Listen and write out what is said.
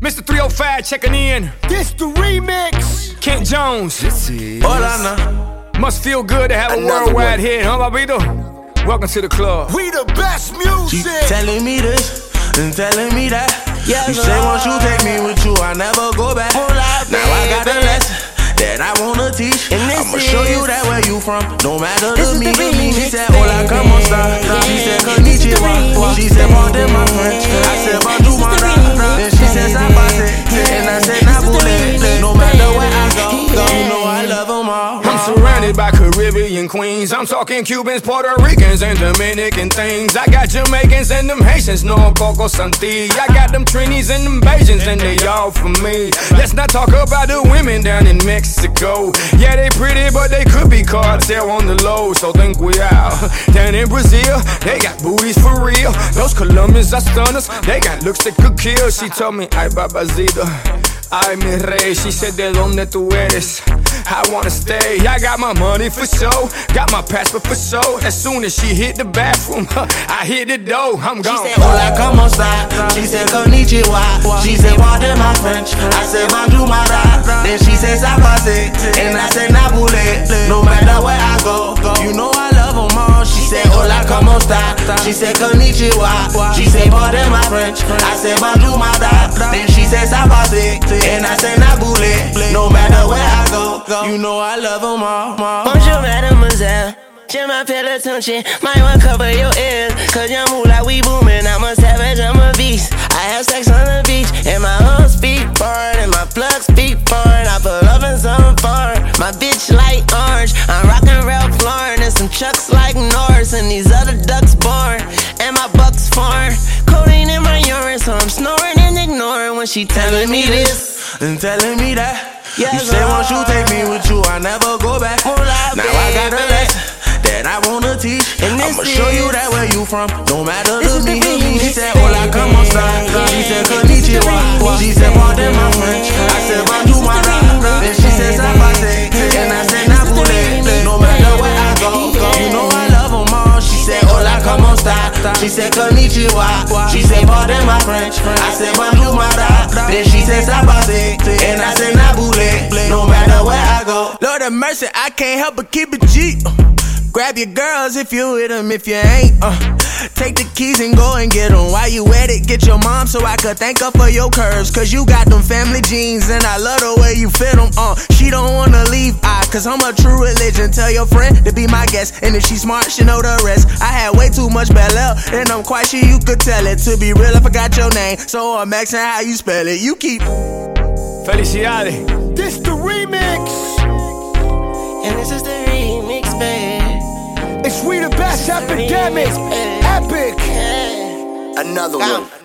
Mr. 305 checking in. This the remix. Kent Jones. This is Must feel good to have a worldwide hit, huh, Babito? Welcome to the club. We the best music. She telling me this and telling me that. You say once you take me with you, I never go back. Now I got a lesson that I wanna teach. I'ma show you that where you from, no matter to me. She said, hola, como esta? She said, konnichiwa. She said, pardon my French. I said, bonjour, my rap. Then she said, sabate. And I said, nabule. No matter where I go, you know I love them all. I'm surrounded by Caribbean queens. I'm talking Cubans, Puerto Ricans, and Dominican things. I got Jamaicans and them Haitians, no Coco Santi. I got them Trinis and them Bajans, and they all for me. Let's not talk about the women down in Mexico. Yeah, they pretty, but they could be cartel on the low, so think we out. Down in Brazil, they got booties for real. Those Colombians are stunners, they got looks that could kill. She told me, ay babacito, ay mi rey. She said, de donde tú eres? I wanna stay. I got my money for show, got my passport for show. As soon as she hit the bathroom, I hit the door, I'm gone. She said, hola, como esta? She said, konnichiwa. She said, pardon my French. I said, bonjour, my rap. Then she said, sabate. And I said, nabule. No matter where I go, you know I love them all. She said, hola, como esta? She said, konnichiwa. She said, pardon my French. I said, bonjour, my rap. Then she said, sabate. And I said, nabule. No matter where I go, you know I love them all. Bonjour, mademoiselle. Je m'appelle attention, might want cover your ears. Cause you move like we booming. I'm a savage, I'm a beast. I have sex on the beach, and my hoes speak foreign, and my plugs speak foreign. I put love in some foreign. My bitch like orange. I'm rockin' Ralph Lauren, and some chucks like Norris, and these other ducks born, and my bucks foreign. Codeine in my urine, so I'm snoring and ignoring when she telling me this and telling me that. You say once you take me with you, I never go back. Now I got a lesson that I wanna teach. I'ma show you that where you from, no matter to me. She said, hola, como esta? She said, konnichiwa. She said, pardon my French. I said, bonjour, my rap. Then she said, sabate. And I said, nabule. No matter where I go, you know I love them all. She said, hola, como esta? She said, konnichiwa. She said, pardon my French. I said, bonjour, my rap. Then she said, sabate. And I said, nabule. No matter where I go. Lord have mercy, I can't help but keep it G. Grab your girls if you with them, if you ain't. Take the keys and go and get them. While you at it, get your mom so I could thank her for your curves. Cause you got them family jeans and I love the way you fit them. She don't wanna leave, cause I'm a true religion. Tell your friend to be my guest, and if she smart, she know the rest. I had way too much Bel Air, and I'm quite sure you could tell it. To be real, I forgot your name, so I'm asking how you spell it. You keep Felicidades. This the remix. and this is the remix, babe. It's We the Best Epidemic. Epic. Yeah. Another one.